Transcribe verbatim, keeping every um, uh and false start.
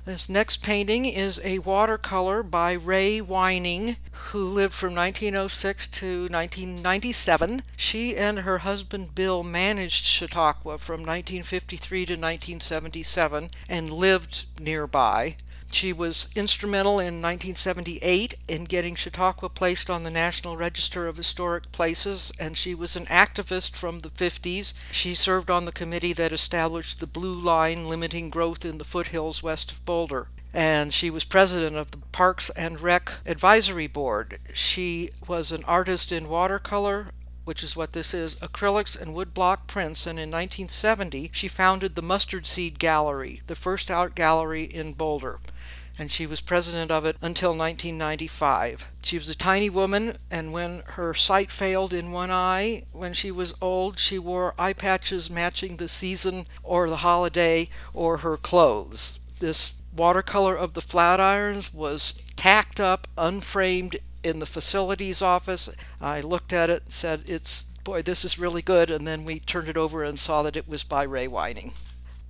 This next painting is a watercolor by Ray Wining, who lived from nineteen oh six to nineteen ninety-seven. She and her husband Bill managed Chautauqua from nineteen fifty-three to nineteen seventy-seven and lived nearby. She was instrumental in nineteen seventy-eight in getting Chautauqua placed on the National Register of Historic Places, and she was an activist from the fifties. She served on the committee that established the Blue Line limiting growth in the foothills west of Boulder. And she was president of the Parks and Rec Advisory Board. She was an artist in watercolor, which is what this is, acrylics and woodblock prints, and in nineteen seventy she founded the Mustard Seed Gallery, the first art gallery in Boulder, and she was president of it until nineteen ninety-five. She was a tiny woman, and when her sight failed in one eye, when she was old, she wore eye patches matching the season or the holiday or her clothes. This watercolor of the Flatirons was tacked up, unframed, in the facilities office. I looked at it and said, it's, boy, this is really good, and then we turned it over and saw that it was by Ray Wining.